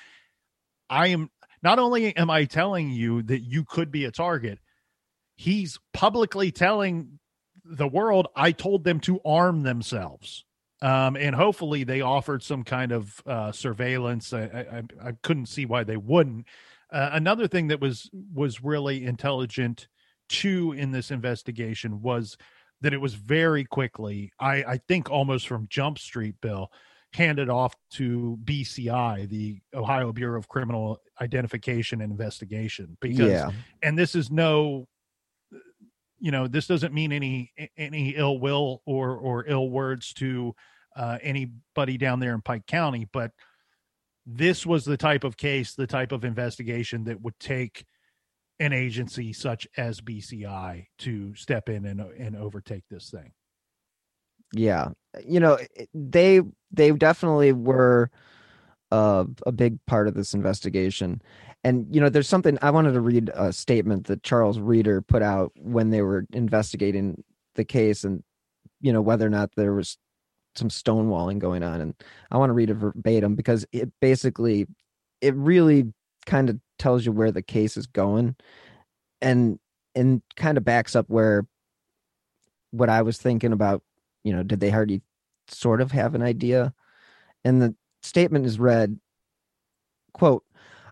not only am I telling you that you could be a target, he's publicly telling the world, I told them to arm themselves. And hopefully they offered some kind of surveillance. I couldn't see why they wouldn't. Another thing that was really intelligent too in this investigation was that it was very quickly, I think almost from Jump Street, Bill, handed off to BCI, the Ohio Bureau of Criminal Identification and Investigation. Because, and this is this doesn't mean any ill will or ill words to anybody down there in Pike County, but this was the type of case, the type of investigation that would take an agency such as BCI to step in and overtake this thing. Yeah. They definitely were a big part of this investigation. And, there's something I wanted to read a statement that Charles Reeder put out when they were investigating the case and, whether or not there was some stonewalling going on. And I want to read it verbatim because it really kind of tells you where the case is going and kind of backs up what I was thinking about, did they already sort of have an idea? And the statement is read, quote,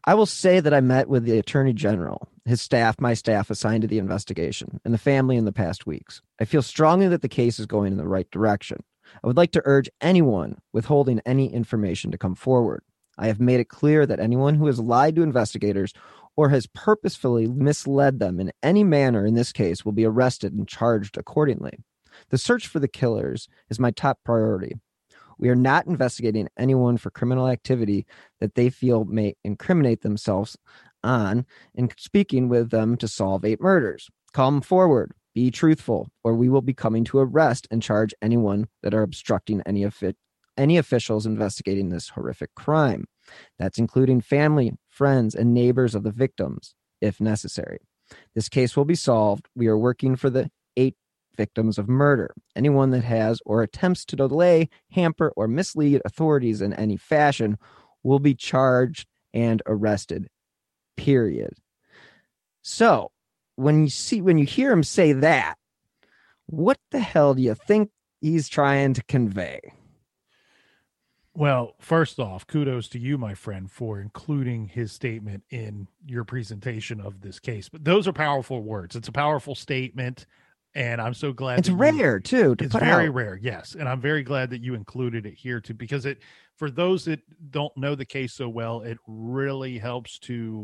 I will say that I met with the Attorney General, his staff, my staff assigned to the investigation, and the family in the past weeks. I feel strongly that the case is going in the right direction. I would like to urge anyone withholding any information to come forward. I have made it clear that anyone who has lied to investigators or has purposefully misled them in any manner in this case will be arrested and charged accordingly. The search for the killers is my top priority. We are not investigating anyone for criminal activity that they feel may incriminate themselves on and speaking with them to solve 8 murders. Come forward, be truthful, or we will be coming to arrest and charge anyone that are obstructing any officials investigating this horrific crime. That's including family, friends, and neighbors of the victims, if necessary. This case will be solved. We are working for the 8 victims of murder. Anyone that has or attempts to delay, hamper, or mislead authorities in any fashion will be charged and arrested. Period. So, when you hear him say that, what the hell do you think he's trying to convey? Well, first off, kudos to you, my friend, for including his statement in your presentation of this case. But those are powerful words. It's a powerful statement, and I'm so glad it's rare too. It's very rare, yes, and I'm very glad that you included it here too, because it, for those that don't know the case so well, it really helps to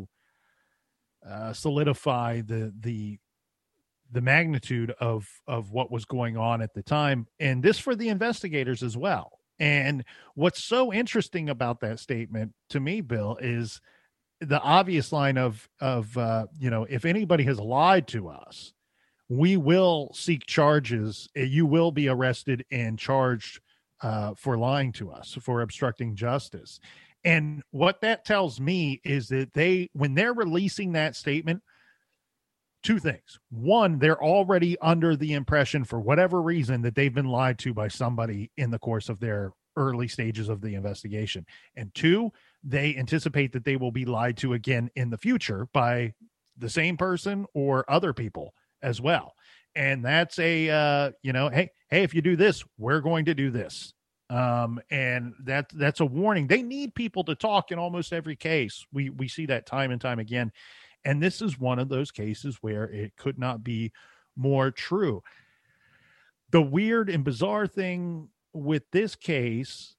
solidify the magnitude of what was going on at the time, and this for the investigators as well. And what's so interesting about that statement to me, Bill, is the obvious line of if anybody has lied to us, we will seek charges. You will be arrested and charged for lying to us, for obstructing justice. And what that tells me is that when they're releasing that statement, 2 things. One, they're already under the impression, for whatever reason, that they've been lied to by somebody in the course of their early stages of the investigation. And 2, they anticipate that they will be lied to again in the future by the same person or other people as well. And that's hey, if you do this, we're going to do this. And that's a warning. They need people to talk in almost every case. We see that time and time again. And this is one of those cases where it could not be more true. The weird and bizarre thing with this case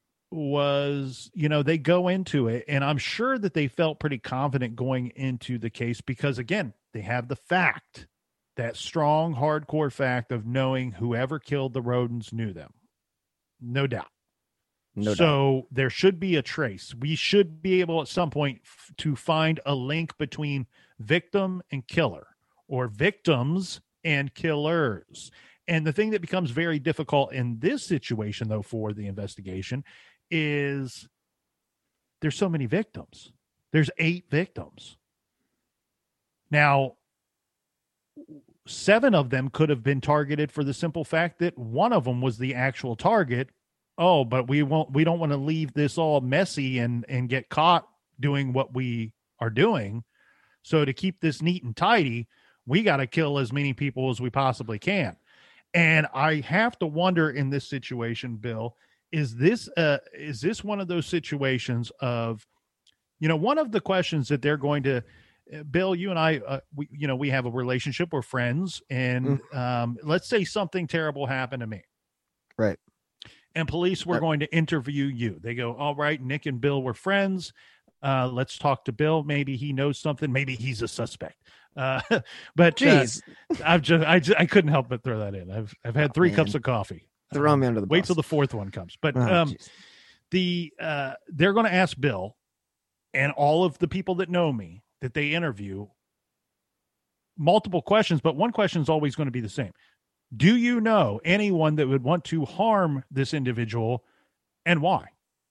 was, they go into it, and I'm sure that they felt pretty confident going into the case because, again, they have the fact, that strong, hardcore fact of knowing whoever killed the Rodens knew them. No doubt. So there should be a trace. We should be able at some point to find a link between victim and killer, or victims and killers. And the thing that becomes very difficult in this situation, though, for the investigation is there's so many victims. There's 8 victims. Now, 7 of them could have been targeted for the simple fact that one of them was the actual target. Oh, but we don't want to leave this all messy and get caught doing what we are doing. So to keep this neat and tidy, we got to kill as many people as we possibly can. And I have to wonder in this situation, Bill, is this one of those situations of, one of the questions that they're going to, Bill, you and I, we have a relationship, we're friends, and let's say something terrible happened to me. Right. And police were going to interview you. They go, all right, Nick and Bill were friends. Let's talk to Bill. Maybe he knows something. Maybe he's a suspect. But geez, I couldn't help but throw that in. I've had 3 cups of coffee. Throw me under the bus. Wait till the 4th one comes. But they're going to ask Bill and all of the people that know me that they interview multiple questions, but one question is always going to be the same. Do you know anyone that would want to harm this individual, and why?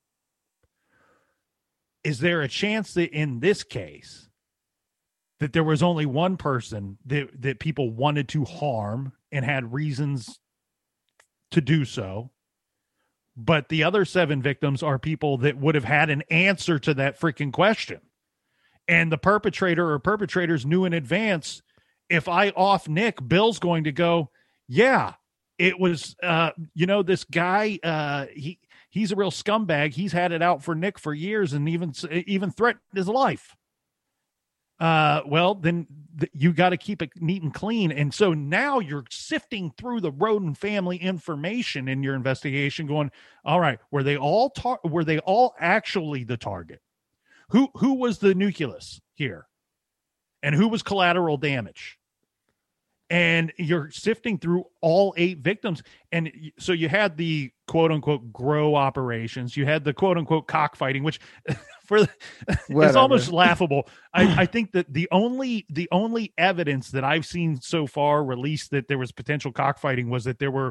Is there a chance that in this case that there was only one person that people wanted to harm and had reasons to do so, but the other 7 victims are people that would have had an answer to that freaking question? And the perpetrator or perpetrators knew in advance, if I off Nick, Bill's going to go, yeah, it was, this guy, He's a real scumbag. He's had it out for Nick for years and even threatened his life. Well, then you got to keep it neat and clean. And so now you're sifting through the Roden family information in your investigation going, all right, were they all actually the target? Who was the nucleus here? And who was collateral damage? And you're sifting through all 8 victims. And so you had the quote unquote grow operations. You had the quote unquote cockfighting, which it's almost laughable. I think that the only evidence that I've seen so far released that there was potential cockfighting was that there were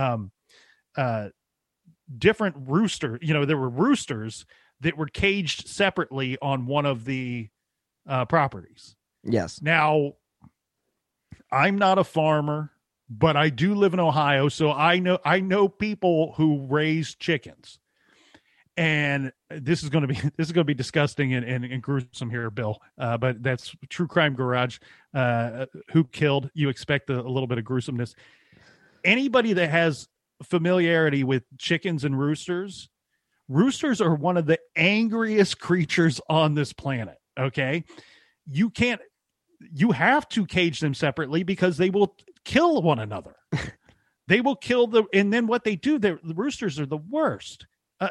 different rooster. There were roosters that were caged separately on one of the properties. Yes. Now, I'm not a farmer, but I do live in Ohio, so I know people who raise chickens. And this is going to be disgusting and gruesome here, Bill. But that's True Crime Garage. Who Killed? You expect a little bit of gruesomeness. Anybody that has familiarity with chickens and roosters are one of the angriest creatures on this planet. Okay, you have to cage them separately because they will kill one another. They will kill and then what they do, the roosters are the worst.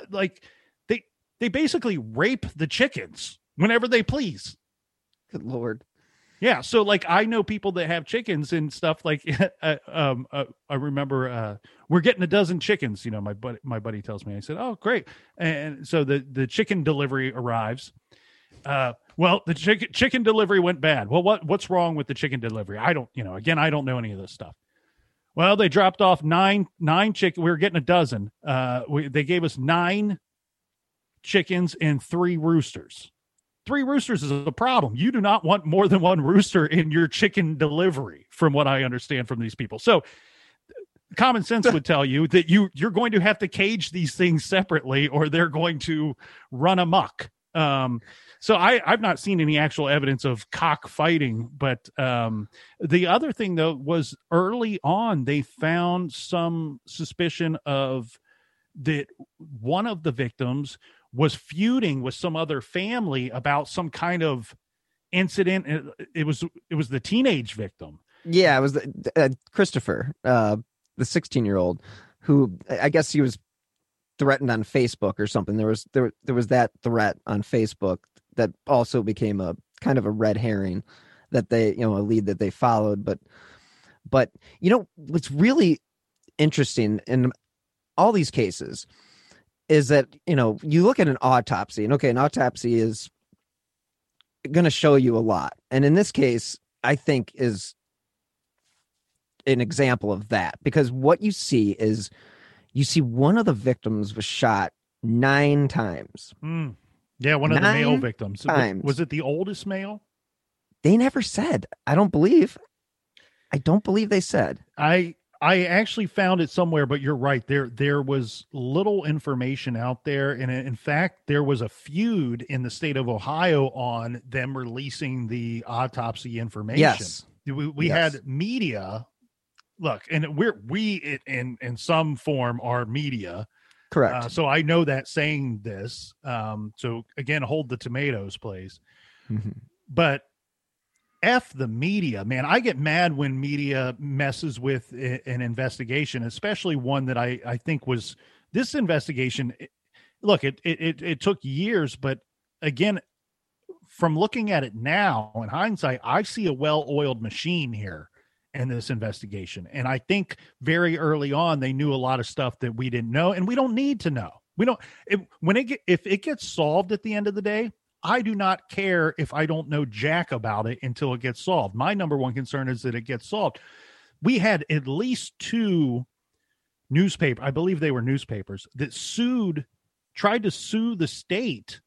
They basically rape the chickens whenever they please. Good Lord. Yeah. So I know people that have chickens and stuff I remember, we're getting a dozen chickens, my buddy tells me. I said, oh, great. And so the chicken delivery arrives. Well, the chicken delivery went bad. Well, what's wrong with the chicken delivery? I don't know any of this stuff. Well, they dropped off nine chicken. We were getting a dozen. They gave us 9 chickens and 3 roosters. 3 roosters is a problem. You do not want more than 1 rooster in your chicken delivery, from what I understand from these people. So common sense would tell you that you're going to have to cage these things separately or they're going to run amok. So I've not seen any actual evidence of cockfighting, but the other thing, though, was early on they found some suspicion of that one of the victims was feuding with some other family about some kind of incident. It was the teenage victim. Yeah, it was Christopher, the 16-year-old, who I guess he was threatened on Facebook or something. There was that threat on Facebook that also became a kind of a red herring that they, a lead that they followed. But what's really interesting in all these cases is that, you look at an autopsy and an autopsy is going to show you a lot. And in this case, I think is an example of that, because what you see is one of the victims was shot 9 times. Yeah, one of the male victims. Times. Was it the oldest male? They never said. I don't believe they said. I actually found it somewhere, but you're right. There was little information out there. And in fact, there was a feud in the state of Ohio on them releasing the autopsy information. Yes. We had media. Look, and we in some form are media. Correct. So I know that saying this. So again, hold the tomatoes, please. Mm-hmm. But F the media, man. I get mad when media messes with an investigation, especially one that I think was this investigation. Look, it took years, but again, from looking at it now in hindsight, I see a well-oiled machine here in this investigation. And I think very early on, they knew a lot of stuff that we didn't know, and we don't need to know. If it gets solved at the end of the day, I do not care if I don't know jack about it until it gets solved. My number one concern is that it gets solved. We had at least 2 newspapers, I believe they were newspapers, that tried to sue the state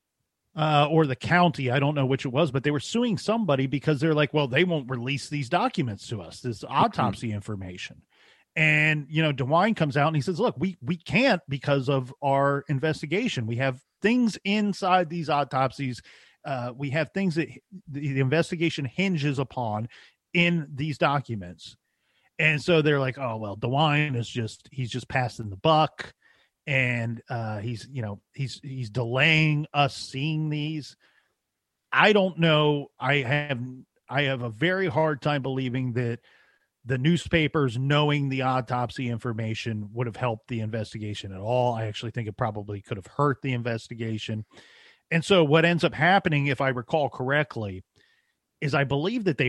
or the county. I don't know which it was, but they were suing somebody because they're like, well, they won't release these documents to us, this autopsy information. And, DeWine comes out and he says, look, we can't because of our investigation. We have things inside these autopsies. We have things that the investigation hinges upon in these documents. And so they're like, oh, well, DeWine he's just passing the buck. and he's delaying us seeing these. I don't know. I have a very hard time believing that the newspapers knowing the autopsy information would have helped the investigation at all. I actually think it probably could have hurt the investigation. And so what ends up happening, if I recall correctly, is I believe that they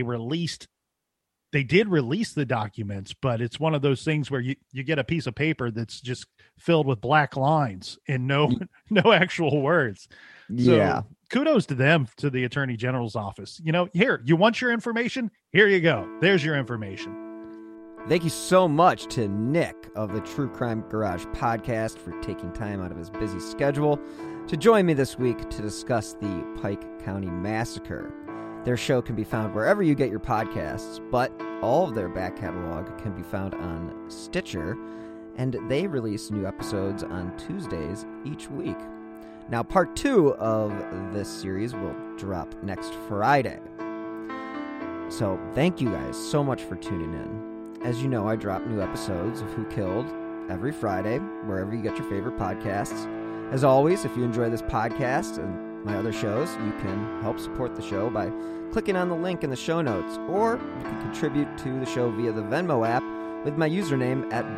did release the documents, but it's one of those things where you get a piece of paper that's just filled with black lines and no actual words. Yeah. So kudos to them, to the Attorney General's office. Here, you want your information? Here you go. There's your information. Thank you so much to Nick of the True Crime Garage podcast for taking time out of his busy schedule to join me this week to discuss the Pike County Massacre. Their show can be found wherever you get your podcasts, but all of their back catalog can be found on Stitcher, and they release new episodes on Tuesdays each week. Now, part 2 of this series will drop next Friday. So thank you guys so much for tuning in. As you know, I drop new episodes of Who Killed every Friday, wherever you get your favorite podcasts. As always, if you enjoy this podcast and my other shows, you can help support the show by clicking on the link in the show notes, or you can contribute to the show via the Venmo app with my username at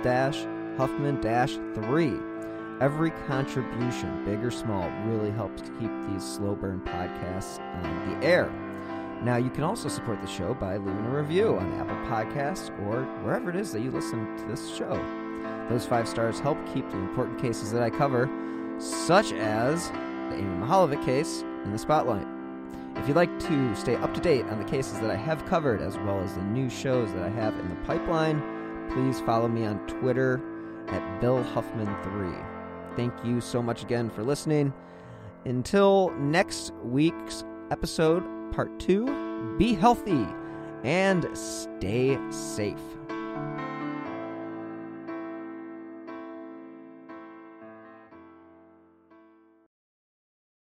Bill-Huffman-3. Every contribution, big or small, really helps to keep these slow burn podcasts on the air. Now, you can also support the show by leaving a review on Apple Podcasts or wherever it is that you listen to this show. Those 5 stars help keep the important cases that I cover, such as the Amy Mihaljevic case, in the spotlight. If you'd like to stay up to date on the cases that I have covered, as well as the new shows that I have in the pipeline, please follow me on Twitter at BillHuffman3. Thank you so much again for listening. Until next week's episode, Part 2, be healthy and stay safe.